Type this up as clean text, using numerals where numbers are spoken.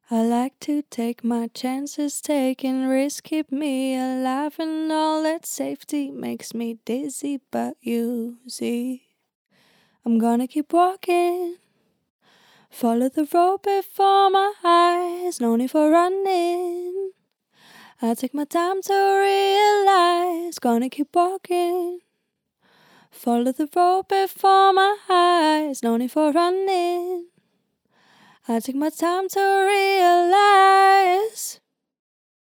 I like to take my chances, taking risks keep me alive, and all that safety makes me dizzy. But you see, I'm gonna keep walking, follow the road before my eyes, no need for running. I take my time to realize, gonna keep walking, follow the road before my eyes, no need for running. I take my time to realize.